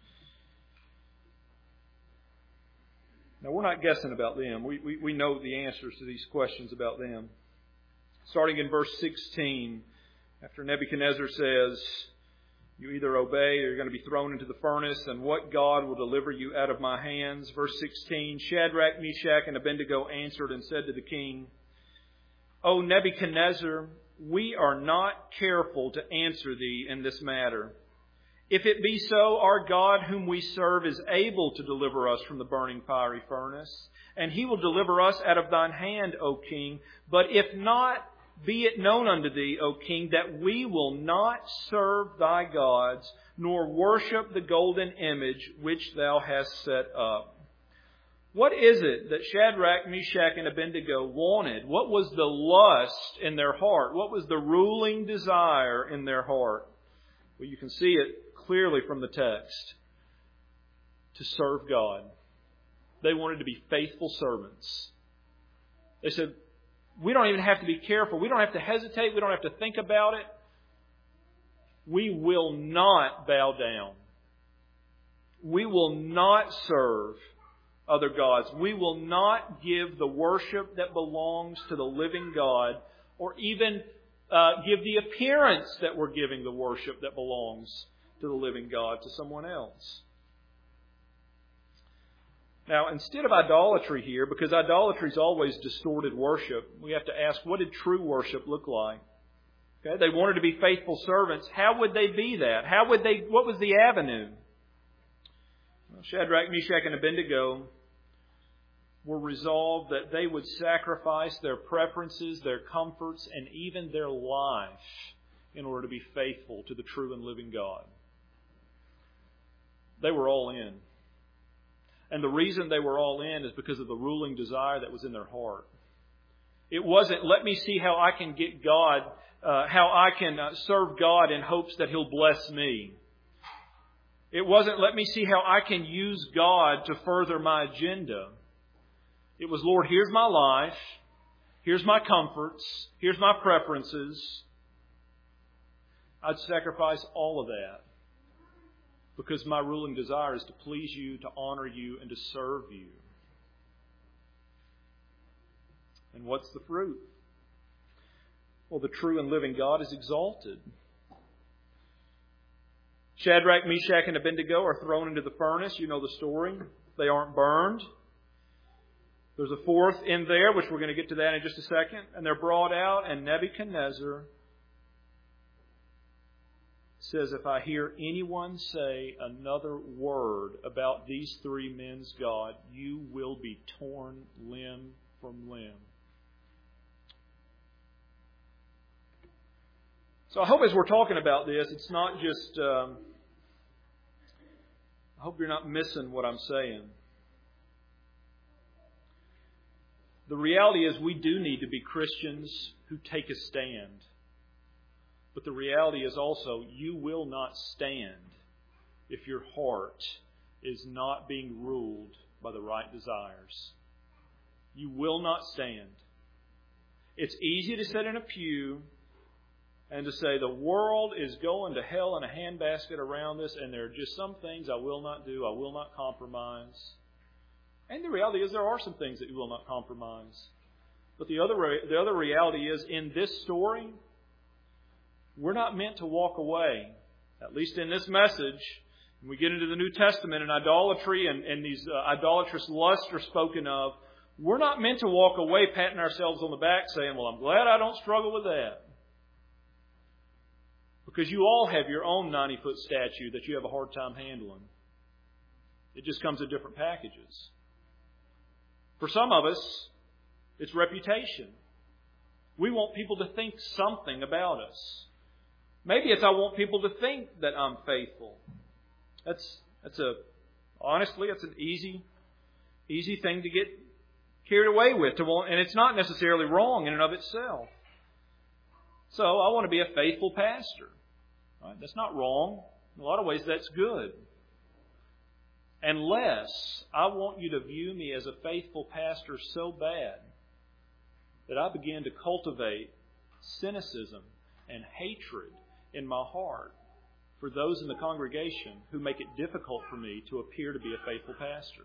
Now, we're not guessing about them. We, we, we know the answers to these questions about them. Starting in verse sixteen, after Nebuchadnezzar says, you either obey or you're going to be thrown into the furnace, and what God will deliver you out of my hands. Verse sixteen, Shadrach, Meshach, and Abednego answered and said to the king, O Nebuchadnezzar, we are not careful to answer thee in this matter. If it be so, our God whom we serve is able to deliver us from the burning fiery furnace, and He will deliver us out of thine hand, O king. But if not, be it known unto thee, O king, that we will not serve thy gods, nor worship the golden image which thou hast set up. What is it that Shadrach, Meshach, and Abednego wanted? What was the lust in their heart? What was the ruling desire in their heart? Well, you can see it clearly from the text. To serve God. They wanted to be faithful servants. They said, we don't even have to be careful. We don't have to hesitate. We don't have to think about it. We will not bow down. We will not serve other gods. We will not give the worship that belongs to the living God, or even uh, give the appearance that we're giving the worship that belongs to the living God to someone else. Now, instead of idolatry here, because idolatry is always distorted worship, we have to ask, what did true worship look like? Okay, they wanted to be faithful servants. How would they be that? How would they? What was the avenue? Well, Shadrach, Meshach, and Abednego were resolved that they would sacrifice their preferences, their comforts, and even their life in order to be faithful to the true and living God. They were all in. And the reason they were all in is because of the ruling desire that was in their heart. It wasn't, let me see how I can get God, uh, how I can uh, serve God in hopes that He'll bless me. It wasn't, let me see how I can use God to further my agenda. It was, Lord, here's my life. Here's my comforts. Here's my preferences. I'd sacrifice all of that because my ruling desire is to please you, to honor you, and to serve you. And what's the fruit? Well, the true and living God is exalted. Shadrach, Meshach, and Abednego are thrown into the furnace. You know the story. They aren't burned. There's a fourth in there, which we're going to get to that in just a second. And they're brought out, and Nebuchadnezzar says, if I hear anyone say another word about these three men's God, you will be torn limb from limb. So I hope as we're talking about this, it's not just, um, I hope you're not missing what I'm saying. The reality is we do need to be Christians who take a stand. But the reality is also you will not stand if your heart is not being ruled by the right desires. You will not stand. It's easy to sit in a pew and to say the world is going to hell in a handbasket around us, and there are just some things I will not do, I will not compromise. And the reality is there are some things that you will not compromise. But the other the other reality is in this story, we're not meant to walk away. At least in this message, when we get into the New Testament and idolatry and, and these uh, idolatrous lusts are spoken of, we're not meant to walk away patting ourselves on the back saying, well, I'm glad I don't struggle with that. Because you all have your own ninety-foot statue that you have a hard time handling. It just comes in different packages. For some of us, it's reputation. We want people to think something about us. Maybe it's I want people to think that I'm faithful. That's that's a honestly, it's an easy, easy thing to get carried away with. To want, and it's not necessarily wrong in and of itself. So I want to be a faithful pastor. Right? That's not wrong. In a lot of ways, that's good. Unless I want you to view me as a faithful pastor so bad that I begin to cultivate cynicism and hatred in my heart for those in the congregation who make it difficult for me to appear to be a faithful pastor.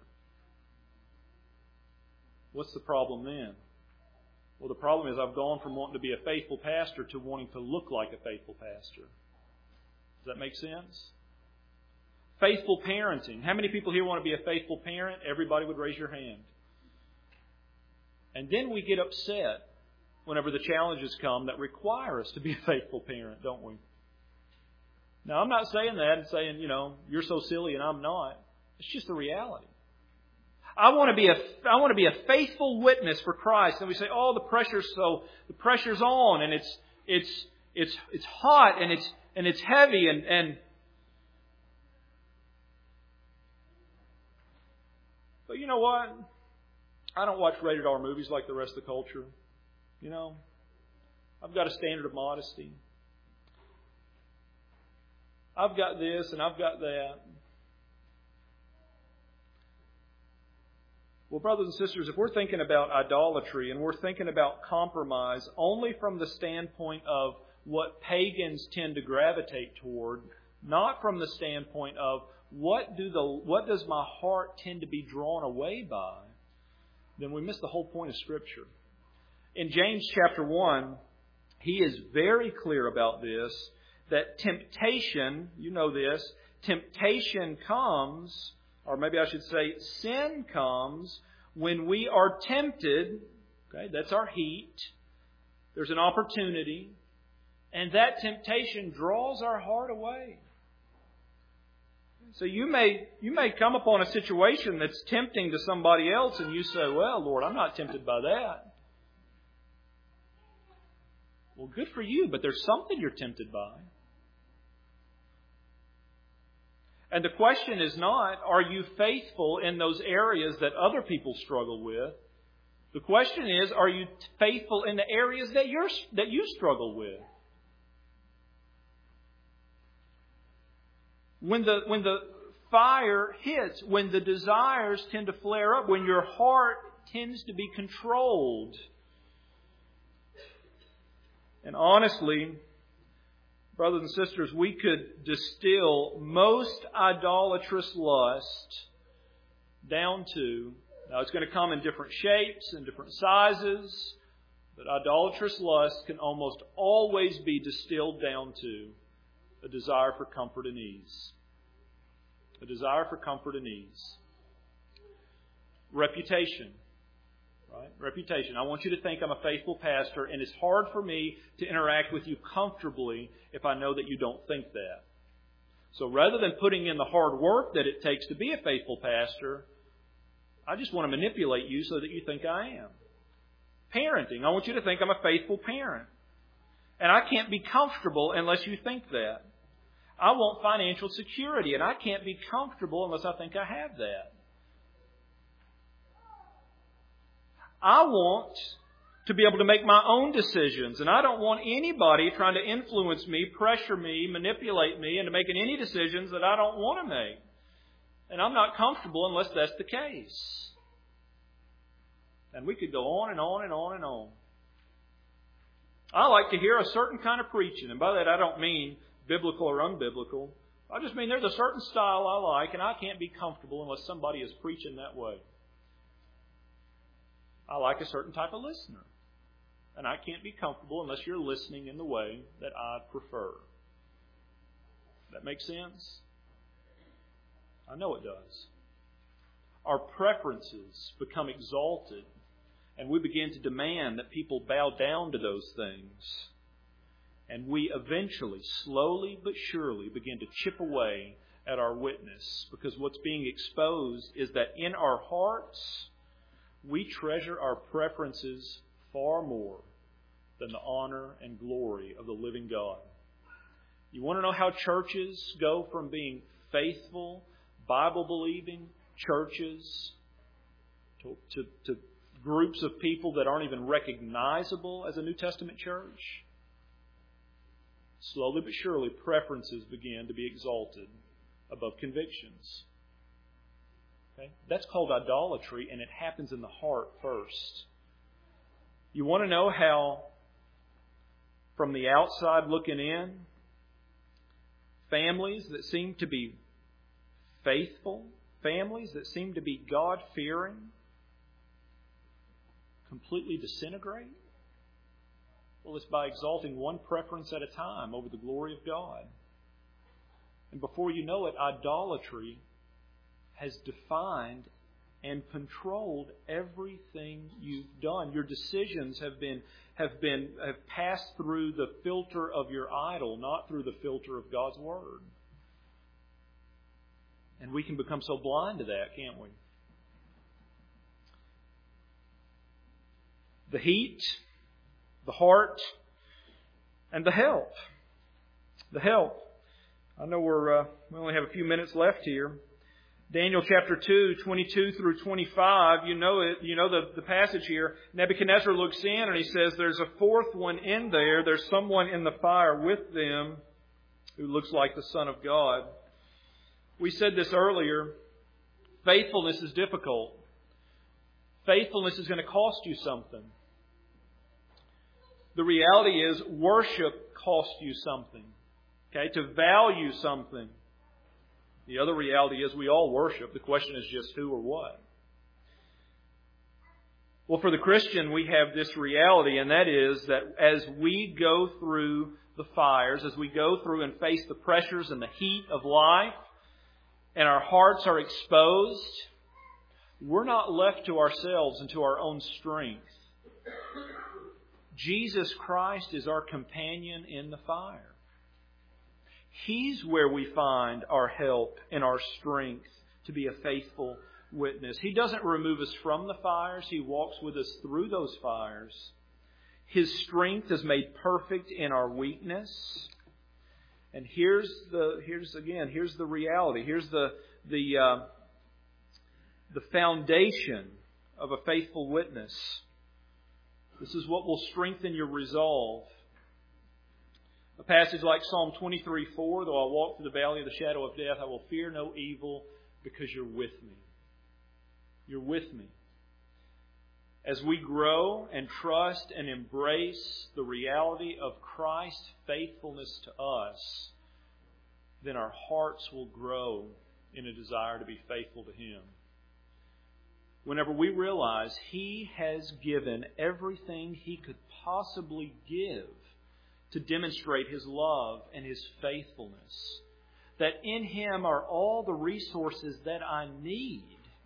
What's the problem then? Well, the problem is I've gone from wanting to be a faithful pastor to wanting to look like a faithful pastor. Does that make sense? Faithful parenting. How many people here want to be a faithful parent? Everybody would raise your hand. And then we get upset whenever the challenges come that require us to be a faithful parent, don't we? Now, I'm not saying that and saying, you know, you're so silly and I'm not. It's just the reality. I want to be a, I want to be a faithful witness for Christ. And we say, oh, the pressure's so, the pressure's on and it's, it's, it's, it's hot and it's, and it's heavy and, and, but you know what? I don't watch rated R movies like the rest of the culture. You know, I've got a standard of modesty. I've got this and I've got that. Well, brothers and sisters, if we're thinking about idolatry and we're thinking about compromise only from the standpoint of what pagans tend to gravitate toward, not from the standpoint of what do the what does my heart tend to be drawn away by, then we miss the whole point of Scripture. In James chapter one, he is very clear about this, that temptation, you know this, temptation comes, or maybe I should say sin comes, when we are tempted. Okay, that's our heat. There's an opportunity. And that temptation draws our heart away. So you may you may come upon a situation that's tempting to somebody else and you say, well, Lord, I'm not tempted by that. Well, good for you, but there's something you're tempted by. And the question is not, are you faithful in those areas that other people struggle with? The question is, are you faithful in the areas that you're that you struggle with? When the when the fire hits, when the desires tend to flare up, when your heart tends to be controlled. And honestly, brothers and sisters, we could distill most idolatrous lust down to, now it's going to come in different shapes and different sizes, but idolatrous lust can almost always be distilled down to a desire for comfort and ease. A desire for comfort and ease. Reputation. Right? Reputation. I want you to think I'm a faithful pastor, and it's hard for me to interact with you comfortably if I know that you don't think that. So rather than putting in the hard work that it takes to be a faithful pastor, I just want to manipulate you so that you think I am. Parenting. I want you to think I'm a faithful parent. And I can't be comfortable unless you think that. I want financial security, and I can't be comfortable unless I think I have that. I want to be able to make my own decisions, and I don't want anybody trying to influence me, pressure me, manipulate me into making any decisions that I don't want to make. And I'm not comfortable unless that's the case. And we could go on and on and on and on. I like to hear a certain kind of preaching, and by that I don't mean biblical or unbiblical. I just mean there's a certain style I like, and I can't be comfortable unless somebody is preaching that way. I like a certain type of listener, and I can't be comfortable unless you're listening in the way that I prefer. That makes sense? I know it does. Our preferences become exalted, and we begin to demand that people bow down to those things. And we eventually, slowly but surely, begin to chip away at our witness. Because what's being exposed is that in our hearts, we treasure our preferences far more than the honor and glory of the living God. You want to know how churches go from being faithful, Bible-believing churches to, to, to groups of people that aren't even recognizable as a New Testament church? Slowly but surely, preferences begin to be exalted above convictions. Okay? That's called idolatry, and it happens in the heart first. You want to know how from the outside looking in, families that seem to be faithful, families that seem to be God-fearing, completely disintegrate? Well, it's by exalting one preference at a time over the glory of God. And before you know it, idolatry has defined and controlled everything you've done. Your decisions have been have been have passed through the filter of your idol, not through the filter of God's Word. And we can become so blind to that, can't we? The heat, the heart, and the help. The help. I know we're uh, we only have a few minutes left here. Daniel chapter two, twenty-two through twenty-five, you know it, you know the, the passage here. Nebuchadnezzar looks in and he says, there's a fourth one in there. There's someone in the fire with them who looks like the Son of God. We said this earlier. Faithfulness is difficult. Faithfulness is going to cost you something. The reality is worship costs you something. Okay, to value something. The other reality is we all worship. The question is just who or what. Well, for the Christian, we have this reality, and that is that as we go through the fires, as we go through and face the pressures and the heat of life, and our hearts are exposed, we're not left to ourselves and to our own strength. Jesus Christ is our companion in the fire. He's where we find our help and our strength to be a faithful witness. He doesn't remove us from the fires. He walks with us through those fires. His strength is made perfect in our weakness. And here's the here's again here's the reality. Here's the the uh, the foundation of a faithful witness. This is what will strengthen your resolve. A passage like Psalm twenty-three four, though I walk through the valley of the shadow of death, I will fear no evil because you're with me. You're with me. As we grow and trust and embrace the reality of Christ's faithfulness to us, then our hearts will grow in a desire to be faithful to Him. Whenever we realize He has given everything He could possibly give to demonstrate His love and His faithfulness, that in Him are all the resources that I need,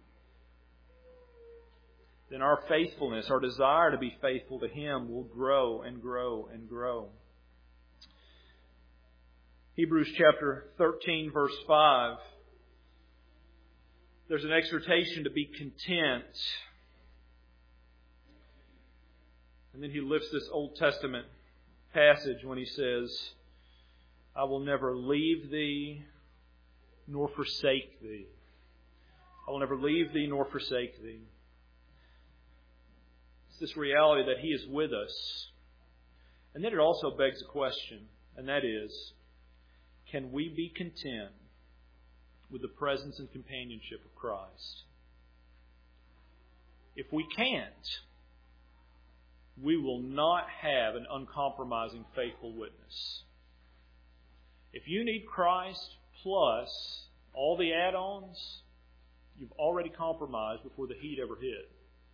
then our faithfulness, our desire to be faithful to Him will grow and grow and grow. Hebrews chapter thirteen, verse five. There's an exhortation to be content. And then he lifts this Old Testament passage when he says, I will never leave thee nor forsake thee. I will never leave thee nor forsake thee. It's this reality that He is with us. And then it also begs a question, and that is, can we be content with the presence and companionship of Christ? If we can't, we will not have an uncompromising, faithful witness. If you need Christ plus all the add-ons, you've already compromised before the heat ever hit.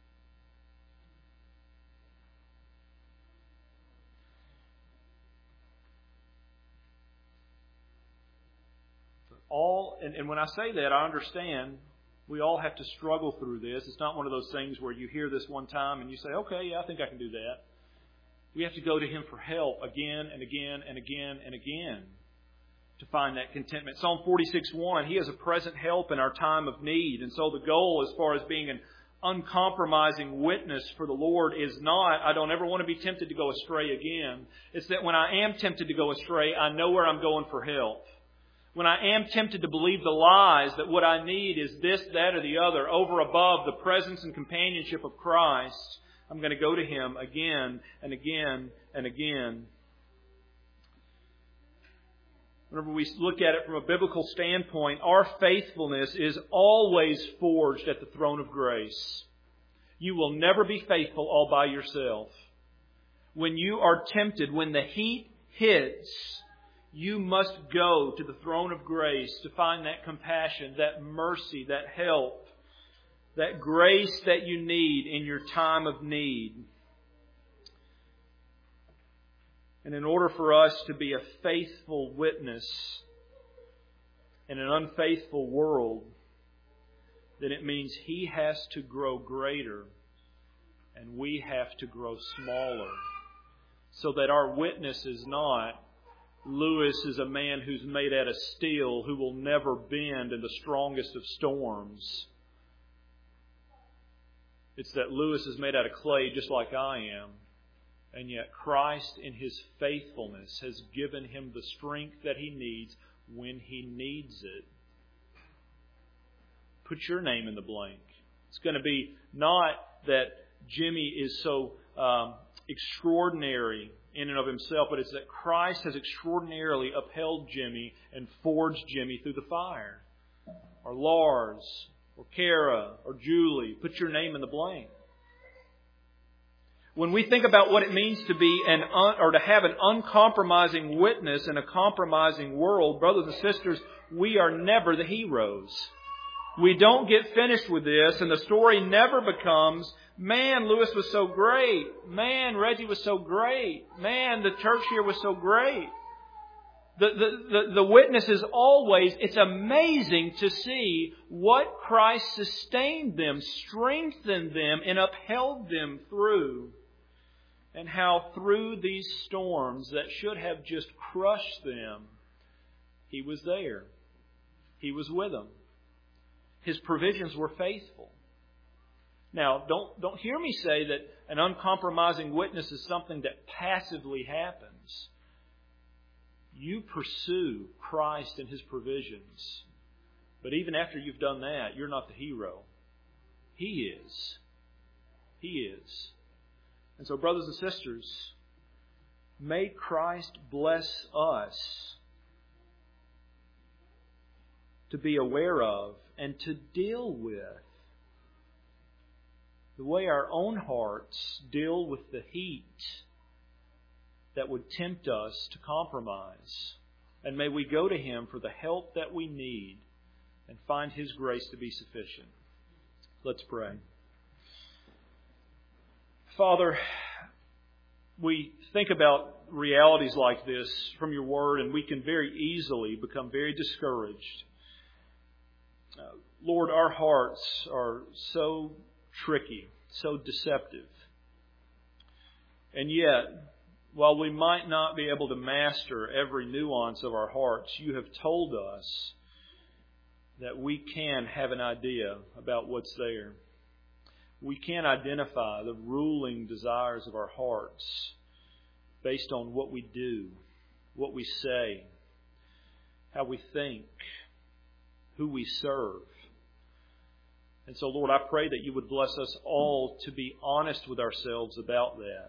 All and, and when I say that, I understand we all have to struggle through this. It's not one of those things where you hear this one time and you say, okay, yeah, I think I can do that. We have to go to Him for help again and again and again and again to find that contentment. Psalm forty-six one, He is a present help in our time of need. And so the goal as far as being an uncompromising witness for the Lord is not, I don't ever want to be tempted to go astray again. It's that when I am tempted to go astray, I know where I'm going for help. When I am tempted to believe the lies that what I need is this, that, or the other, over above the presence and companionship of Christ, I'm going to go to Him again and again and again. Whenever we look at it from a biblical standpoint, our faithfulness is always forged at the throne of grace. You will never be faithful all by yourself. when you are tempted, when the heat hits, you must go to the throne of grace to find that compassion, that mercy, that help, that grace that you need in your time of need. And in order for us to be a faithful witness in an unfaithful world, then it means He has to grow greater and we have to grow smaller, so that our witness is not, Lewis is a man who's made out of steel, who will never bend in the strongest of storms. It's that Lewis is made out of clay just like I am. And yet Christ in His faithfulness has given him the strength that he needs when he needs it. Put your name in the blank. It's going to be not that Jimmy is so um, extraordinary in and of himself, but it's that Christ has extraordinarily upheld Jimmy and forged Jimmy through the fire. Or Lars, or Kara, or Julie. Put your name in the blank. When we think about what it means to be an un, or to have an uncompromising witness in a compromising world, brothers and sisters, we are never the heroes. We don't get finished with this, and the story never becomes, man, Lewis was so great. Man, Reggie was so great. Man, the church here was so great. The, the, the, the witness is always, it's amazing to see what Christ sustained them, strengthened them, and upheld them through. And how through these storms that should have just crushed them, He was there. He was with them. His provisions were faithful. Now, don't, don't hear me say that an uncompromising witness is something that passively happens. You pursue Christ and His provisions. But even after you've done that, you're not the hero. He is. He is. And so, brothers and sisters, may Christ bless us to be aware of and to deal with the way our own hearts deal with the heat that would tempt us to compromise. And may we go to Him for the help that we need and find His grace to be sufficient. Let's pray. Father, we think about realities like this from Your Word, and we can very easily become very discouraged. Uh, Lord, our hearts are so tricky, so deceptive. And yet, while we might not be able to master every nuance of our hearts, You have told us that we can have an idea about what's there. We can identify the ruling desires of our hearts based on what we do, what we say, how we think, who we serve. And so, Lord, I pray that You would bless us all to be honest with ourselves about that.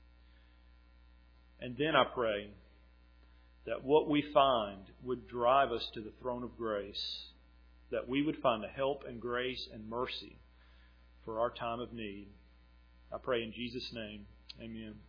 And then I pray that what we find would drive us to the throne of grace, that we would find the help and grace and mercy for our time of need. I pray in Jesus' name. Amen.